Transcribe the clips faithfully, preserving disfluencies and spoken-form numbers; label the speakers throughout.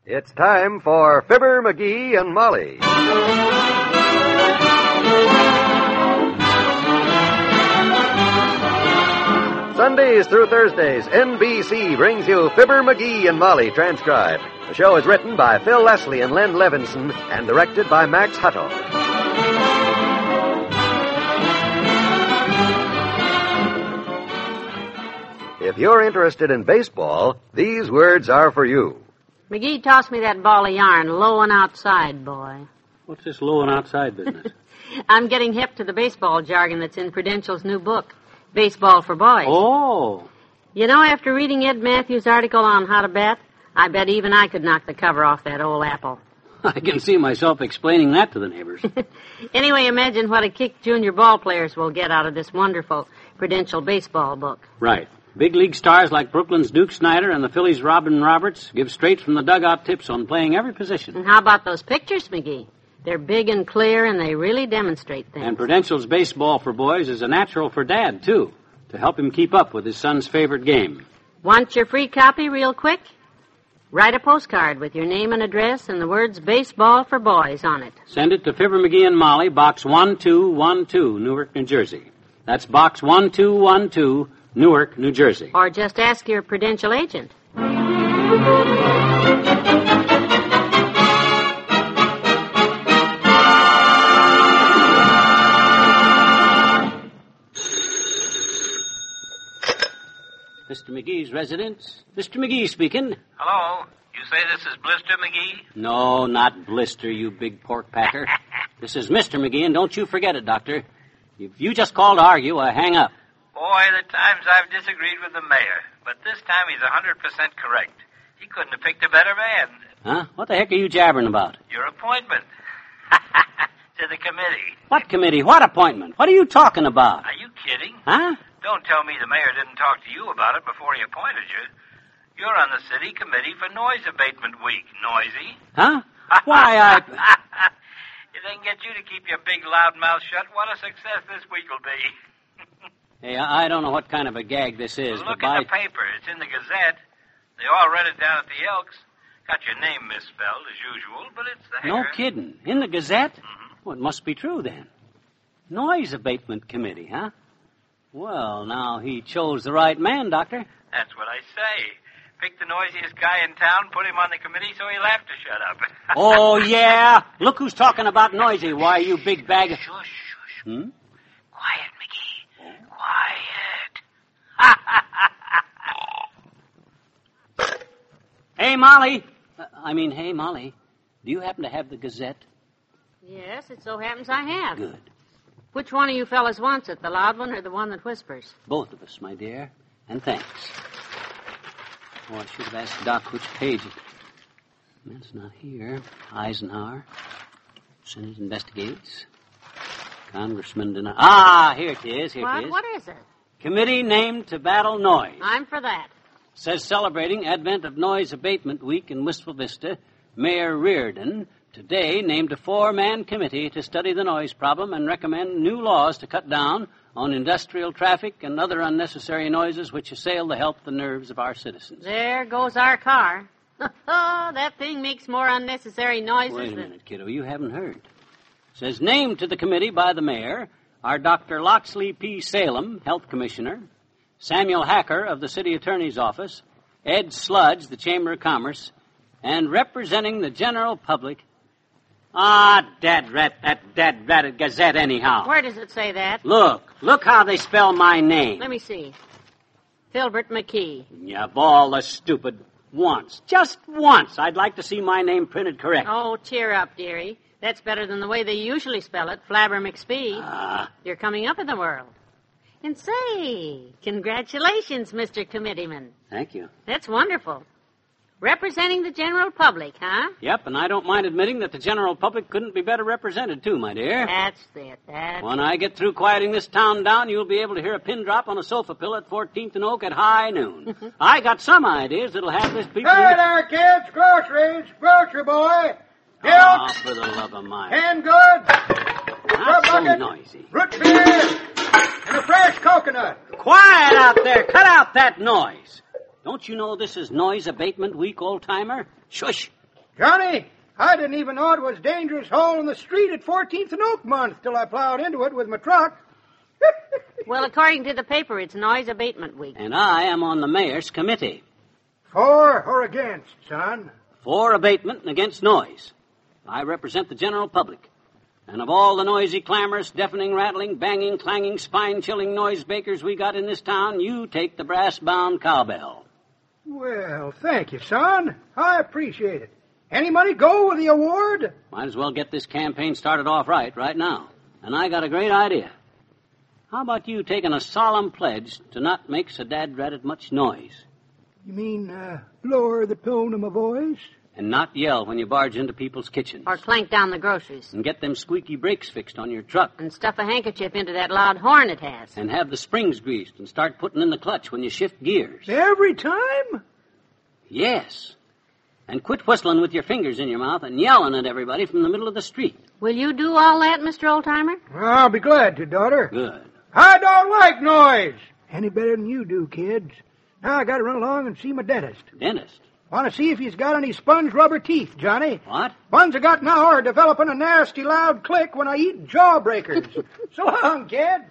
Speaker 1: It's time for Fibber, McGee, and Molly. Sundays through Thursdays, N B C brings you Fibber, McGee, and Molly transcribed. The show is written by Phil Leslie and Len Levinson and directed by Max Hutto. If you're interested in baseball, these words are for you.
Speaker 2: McGee, toss me that ball of yarn, low and outside, boy.
Speaker 3: What's this low and outside business?
Speaker 2: I'm getting hip to the baseball jargon that's in Prudential's new book, Baseball for Boys.
Speaker 3: Oh.
Speaker 2: You know, after reading Ed Matthews' article on how to bat, I bet even I could knock the cover off that old apple.
Speaker 3: I can see myself explaining that to the neighbors.
Speaker 2: Anyway, imagine what a kick junior ball players will get out of this wonderful Prudential baseball book.
Speaker 3: Right. Big league stars like Brooklyn's Duke Snider and the Phillies' Robin Roberts give straight from the dugout tips on playing every position.
Speaker 2: And how about those pictures, McGee? They're big and clear, and they really demonstrate things.
Speaker 3: And Prudential's Baseball for Boys is a natural for Dad, too, to help him keep up with his son's favorite game.
Speaker 2: Want your free copy real quick? Write a postcard with your name and address and the words Baseball for Boys on it.
Speaker 3: Send it to Fibber, McGee, and Molly, Box one two one two, Newark, New Jersey. That's Box one two one two, Newark, New Jersey.
Speaker 2: Or just ask your Prudential agent.
Speaker 3: Mister McGee's residence. Mister McGee speaking.
Speaker 4: Hello. You say this is Blister McGee?
Speaker 3: No, not Blister, you big pork packer. This is Mister McGee, and don't you forget it, Doctor. If you just called to argue, I hang up.
Speaker 4: Boy, the times I've disagreed with the mayor, but this time he's one hundred percent correct. He couldn't have picked a better man.
Speaker 3: Huh? What the heck are you jabbering about?
Speaker 4: Your appointment. To the committee.
Speaker 3: What committee? What appointment? What are you talking about?
Speaker 4: Are you kidding?
Speaker 3: Huh?
Speaker 4: Don't tell me the mayor didn't talk to you about it before he appointed you. You're on the city committee for Noise Abatement Week, Noisy.
Speaker 3: Huh? Why, I...
Speaker 4: If they can get you to keep your big loud mouth shut, what a success this week will be.
Speaker 3: Hey, I don't know what kind of a gag this is,
Speaker 4: well, look
Speaker 3: but by...
Speaker 4: in the paper. It's in the Gazette. They all read it down at the Elks. Got your name misspelled, as usual, but it's there.
Speaker 3: No kidding. In the Gazette?
Speaker 4: Mm-hmm.
Speaker 3: Well, it must be true, then. Noise Abatement Committee, huh? Well, now, he chose the right man, Doctor.
Speaker 4: That's what I say. Pick the noisiest guy in town, put him on the committee so he'll have to shut up.
Speaker 3: Oh, yeah? Look who's talking about noisy. Why, you big bag of...
Speaker 4: Shush, shush.
Speaker 3: Hmm?
Speaker 4: Quiet, McGee. Quiet.
Speaker 3: Hey, Molly. Uh, I mean, hey, Molly. Do you happen to have the Gazette?
Speaker 2: Yes, it so happens I have.
Speaker 3: Good.
Speaker 2: Which one of you fellas wants it, the loud one or the one that whispers?
Speaker 3: Both of us, my dear. And thanks. Oh, I should have asked Doc which page it... That's not here. Eisenhower. Senate investigates. Congressman denies... Ah, here it is, here
Speaker 2: what?
Speaker 3: it is.
Speaker 2: What is it?
Speaker 3: Committee named to battle noise.
Speaker 2: I'm for that.
Speaker 3: Says celebrating advent of Noise Abatement Week in Wistful Vista, Mayor Reardon today named a four-man committee to study the noise problem and recommend new laws to cut down on industrial traffic and other unnecessary noises which assail the health and nerves of our citizens.
Speaker 2: There goes our car. That thing makes more unnecessary noises
Speaker 3: Wait a
Speaker 2: than...
Speaker 3: minute, kiddo. You haven't heard. Says named to the committee by the mayor are Doctor Loxley P. Salem, Health Commissioner, Samuel Hacker of the City Attorney's Office, Ed Sludge, the Chamber of Commerce, and representing the general public... Ah, dad rat, that dad ratted Gazette anyhow.
Speaker 2: Where does it say that?
Speaker 3: Look, look how they spell my name.
Speaker 2: Let me see. Filbert McKee.
Speaker 3: Yeah, of all the stupid... Once, just once, I'd like to see my name printed correct.
Speaker 2: Oh, cheer up, dearie. That's better than the way they usually spell it, Flabber McSpee.
Speaker 3: Ah.
Speaker 2: You're coming up in the world. And say, congratulations, Mister Committeeman.
Speaker 3: Thank you.
Speaker 2: That's wonderful. Representing the general public, huh?
Speaker 3: Yep, and I don't mind admitting that the general public couldn't be better represented, too, my dear.
Speaker 2: That's it, that's
Speaker 3: When I get through quieting this town down, you'll be able to hear a pin drop on a sofa pillow at fourteenth and Oak at high noon. I got some ideas that'll have this people...
Speaker 5: Hey there, kids. Groceries. Grocery boy. Milk.
Speaker 3: Oh, for the love of Mike.
Speaker 5: Canned goods.
Speaker 3: Not so
Speaker 5: bucket,
Speaker 3: noisy.
Speaker 5: root beer. And a fresh coconut.
Speaker 3: Quiet out there. Cut out that noise. Don't you know this is Noise Abatement Week, old-timer? Shush.
Speaker 5: Johnny, I didn't even know it was dangerous hole in the street at fourteenth and Oak Month till I plowed into it with my truck.
Speaker 2: Well, according to the paper, it's Noise Abatement Week.
Speaker 3: And I am on the mayor's committee.
Speaker 5: For or against, son?
Speaker 3: For abatement and against noise. I represent the general public. And of all the noisy, clamorous, deafening, rattling, banging, clanging, spine-chilling noise makers we got in this town, you take the brass-bound cowbell.
Speaker 5: Well, thank you, son. I appreciate it. Any money go with the award?
Speaker 3: Might as well get this campaign started off right, right now. And I got a great idea. How about you taking a solemn pledge to not make so dad-ratted much noise?
Speaker 5: You mean, uh, lower the tone of my voice?
Speaker 3: And not yell when you barge into people's kitchens.
Speaker 2: Or clank down the groceries.
Speaker 3: And get them squeaky brakes fixed on your truck.
Speaker 2: And stuff a handkerchief into that loud horn it has.
Speaker 3: And have the springs greased and start putting in the clutch when you shift gears.
Speaker 5: Every time?
Speaker 3: Yes. And quit whistling with your fingers in your mouth and yelling at everybody from the middle of the street.
Speaker 2: Will you do all that, Mister Oldtimer?
Speaker 5: I'll be glad to, daughter.
Speaker 3: Good.
Speaker 5: I don't like noise. Any better than you do, kids. Now I gotta run along and see my dentist.
Speaker 3: Dentist?
Speaker 5: Want to see if he's got any sponge rubber teeth, Johnny.
Speaker 3: What?
Speaker 5: Ones I got now are developing a nasty loud click when I eat jawbreakers. So long, kid.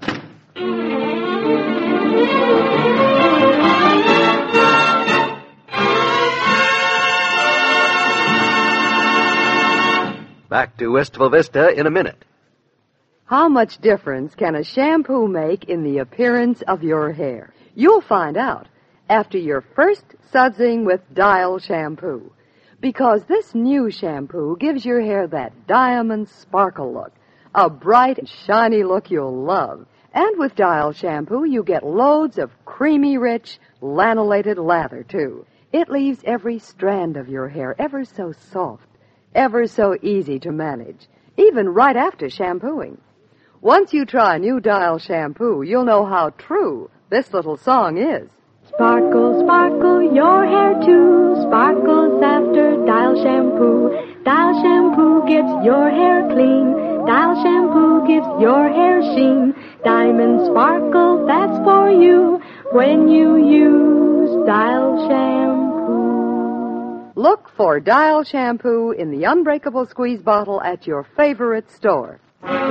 Speaker 1: Back to Wistful Vista in a minute.
Speaker 6: How much difference can a shampoo make in the appearance of your hair? You'll find out after your first sudsing with Dial shampoo. Because this new shampoo gives your hair that diamond sparkle look, a bright, shiny look you'll love. And with Dial shampoo, you get loads of creamy, rich, lanolated lather, too. It leaves every strand of your hair ever so soft, ever so easy to manage, even right after shampooing. Once you try new Dial shampoo, you'll know how true this little song is.
Speaker 7: Sparkle, sparkle, your hair too sparkles after Dial shampoo. Dial shampoo gets your hair clean. Dial shampoo gives your hair sheen. Diamond sparkle, that's for you when you use Dial shampoo.
Speaker 6: Look for Dial shampoo in the unbreakable squeeze bottle at your favorite store.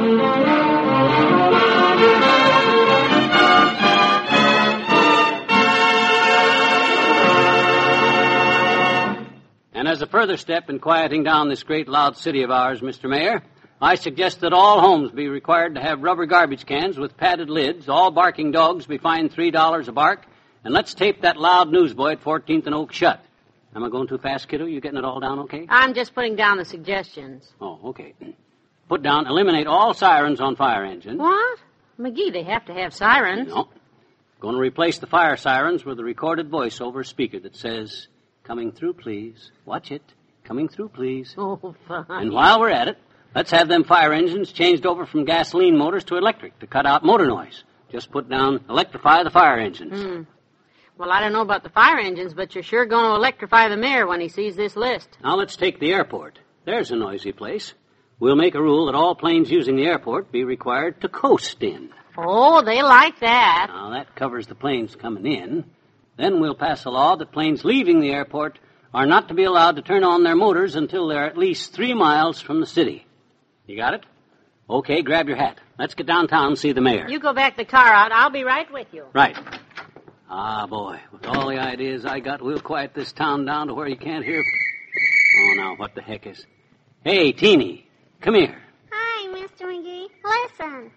Speaker 3: And as a further step in quieting down this great loud city of ours, Mister Mayor, I suggest that all homes be required to have rubber garbage cans with padded lids, all barking dogs be fined three dollars a bark, and let's tape that loud newsboy at fourteenth and Oak shut. Am I going too fast, kiddo? You getting it all down okay?
Speaker 2: I'm just putting down the suggestions.
Speaker 3: Oh, okay. Put down, eliminate all sirens on fire engines.
Speaker 2: What? McGee, they have to have sirens.
Speaker 3: No. Going to replace the fire sirens with a recorded voice over a speaker that says, "Coming through, please. Watch it. Coming through, please."
Speaker 2: Oh, fine.
Speaker 3: And while we're at it, let's have them fire engines changed over from gasoline motors to electric to cut out motor noise. Just put down, electrify the fire engines.
Speaker 2: Hmm. Well, I don't know about the fire engines, but you're sure going to electrify the mayor when he sees this list.
Speaker 3: Now let's take the airport. There's a noisy place. We'll make a rule that all planes using the airport be required to coast in.
Speaker 2: Oh, they like that.
Speaker 3: Now, that covers the planes coming in. Then we'll pass a law that planes leaving the airport are not to be allowed to turn on their motors until they're at least three miles from the city. You got it? Okay, grab your hat. Let's get downtown and see the mayor.
Speaker 2: You go back the car out. I'll be right with you.
Speaker 3: Right. Ah, boy, with all the ideas I got, we'll quiet this town down to where you can't hear... Oh, now, what the heck is... Hey, Teeny, come here.
Speaker 8: Hi, Mister McGee. Listen.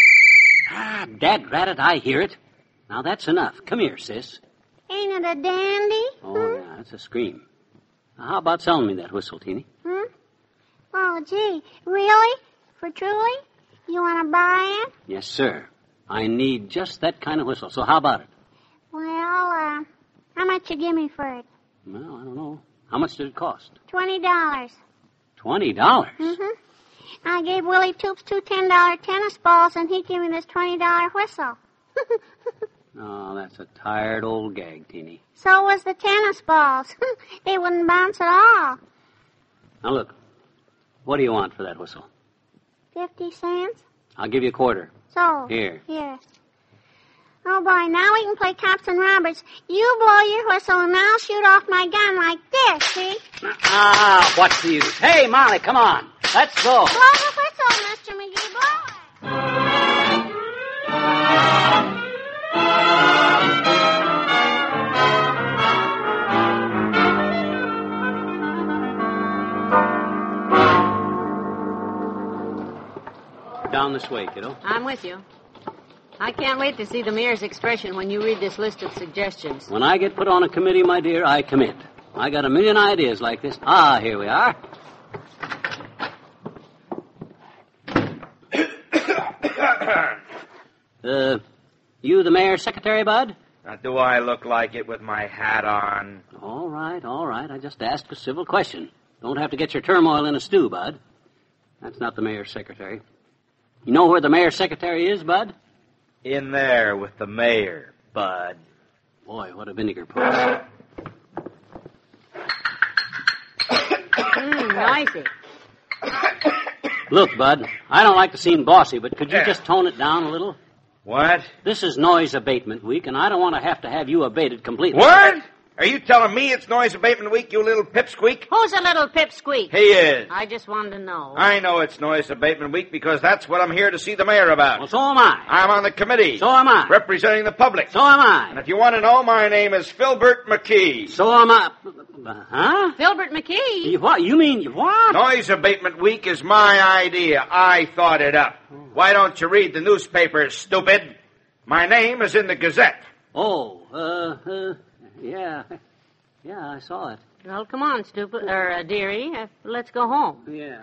Speaker 3: Ah, dad-rat it, I hear it. Now, that's enough. Come here, sis.
Speaker 8: Ain't it a dandy?
Speaker 3: Oh,
Speaker 8: hmm?
Speaker 3: yeah, that's a scream. Now, how about selling me that whistle, Teeny?
Speaker 8: Hmm? Oh, gee. Really? For truly? You want to buy it?
Speaker 3: Yes, sir. I need just that kind of whistle, so how about it?
Speaker 8: Well, uh, how much you give me for it?
Speaker 3: Well, I don't know. How much did it cost?
Speaker 8: Twenty dollars.
Speaker 3: Twenty dollars?
Speaker 8: Mm-hmm. I gave Willie Toops two ten-dollar tennis balls, and he gave me this twenty-dollar whistle.
Speaker 3: Oh, that's a tired old gag, Teeny.
Speaker 8: So was the tennis balls. They wouldn't bounce at all.
Speaker 3: Now, look. What do you want for that whistle?
Speaker 8: Fifty cents?
Speaker 3: I'll give you a quarter.
Speaker 8: So?
Speaker 3: Here.
Speaker 8: Yes. Oh, boy, now we can play cops and robbers. You blow your whistle, and I'll shoot off my gun like this, see?
Speaker 3: Now, Ah, what's the use? Hey, Molly, come on. Let's go.
Speaker 8: Blow the whistle, Mister McGee, blow.
Speaker 3: Down this way, kiddo.
Speaker 2: I'm with you. I can't wait to see the mayor's expression when you read this list of suggestions.
Speaker 3: When I get put on a committee, my dear, I commit. I got a million ideas like this. Ah, here we are. uh, you the mayor's secretary, Bud?
Speaker 9: Now, do I look like it with my hat on?
Speaker 3: All right, all right. I just asked a civil question. Don't have to get your turmoil in a stew, Bud. That's not the mayor's secretary. You know where the mayor's secretary is, Bud?
Speaker 9: In there with the mayor, Bud.
Speaker 3: Boy, what a vinegar puss.
Speaker 2: Mmm, noisy.
Speaker 3: Look, Bud, I don't like to seem bossy, but could you
Speaker 9: Yeah.
Speaker 3: just tone it down a little?
Speaker 9: What?
Speaker 3: This is noise abatement week, and I don't want to have to have you abated completely.
Speaker 9: What? Are you telling me it's noise abatement week, you little pipsqueak?
Speaker 2: Who's a little pipsqueak?
Speaker 9: He is.
Speaker 2: I just wanted to know.
Speaker 9: I know it's noise abatement week because that's what I'm here to see the mayor about.
Speaker 3: Well, so am I.
Speaker 9: I'm on the committee.
Speaker 3: So am I.
Speaker 9: Representing the public.
Speaker 3: So am
Speaker 9: And
Speaker 3: I.
Speaker 9: if you want to know, my name is Filbert McKee.
Speaker 3: So am I. Huh?
Speaker 2: Filbert McKee?
Speaker 3: You what? You mean what?
Speaker 9: Noise abatement week is my idea. I thought it up. Why don't you read the newspapers, stupid? My name is in the Gazette.
Speaker 3: Oh, uh, uh, yeah. Yeah, I saw it.
Speaker 2: Well, come on, stupid, or uh, dearie. Uh, let's go home.
Speaker 3: Yeah.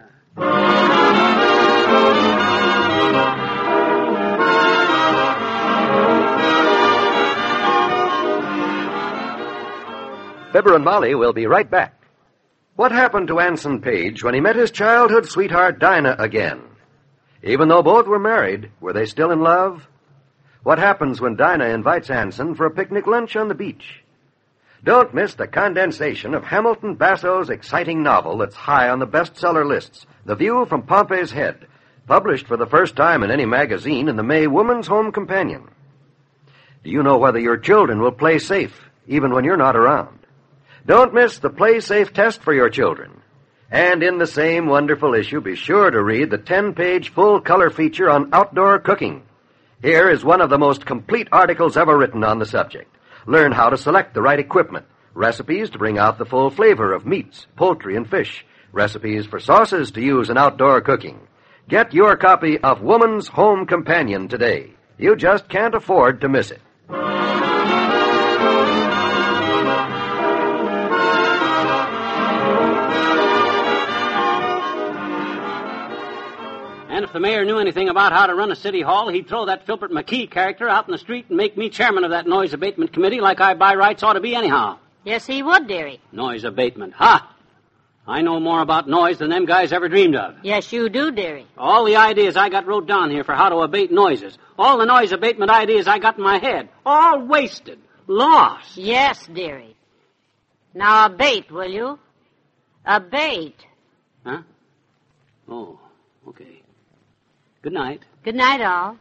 Speaker 1: Fibber and Molly will be right back. What happened to Anson Page when he met his childhood sweetheart Dinah again? Even though both were married, were they still in love? What happens when Dinah invites Anson for a picnic lunch on the beach? Don't miss the condensation of Hamilton Basso's exciting novel that's high on the bestseller lists, The View from Pompey's Head, published for the first time in any magazine in the May Woman's Home Companion. Do you know whether your children will play safe, even when you're not around? Don't miss the Play Safe test for your children. And in the same wonderful issue, be sure to read the ten-page full-color feature on outdoor cooking. Here is one of the most complete articles ever written on the subject. Learn how to select the right equipment, recipes to bring out the full flavor of meats, poultry, and fish, recipes for sauces to use in outdoor cooking. Get your copy of Woman's Home Companion today. You just can't afford to miss it.
Speaker 3: And if the mayor knew anything about how to run a city hall, he'd throw that Filbert McKee character out in the street and make me chairman of that noise abatement committee like I by rights ought to be anyhow.
Speaker 2: Yes, he would, dearie.
Speaker 3: Noise abatement. Ha! I know more about noise than them guys ever dreamed of.
Speaker 2: Yes, you do, dearie.
Speaker 3: All the ideas I got wrote down here for how to abate noises. All the noise abatement ideas I got in my head. All wasted. Lost.
Speaker 2: Yes, dearie. Now abate, will you? Abate.
Speaker 3: Huh? Oh, okay. Good night.
Speaker 2: Good night, all.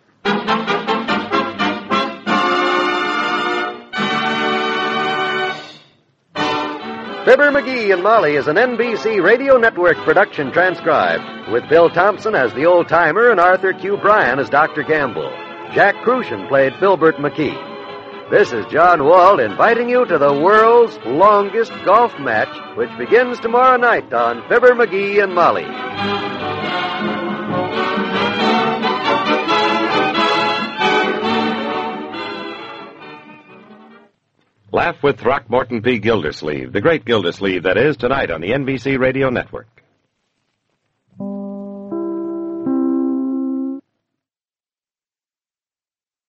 Speaker 1: Fibber McGee and Molly is an N B C Radio Network production transcribed, with Bill Thompson as the old-timer and Arthur Q. Bryan as Doctor Gamble. Jack Crucian played Filbert McKee. This is John Wald inviting you to the world's longest golf match, which begins tomorrow night on Fibber McGee and Molly.
Speaker 10: Laugh with Throckmorton P. Gildersleeve, the great Gildersleeve that is, tonight on the N B C Radio Network.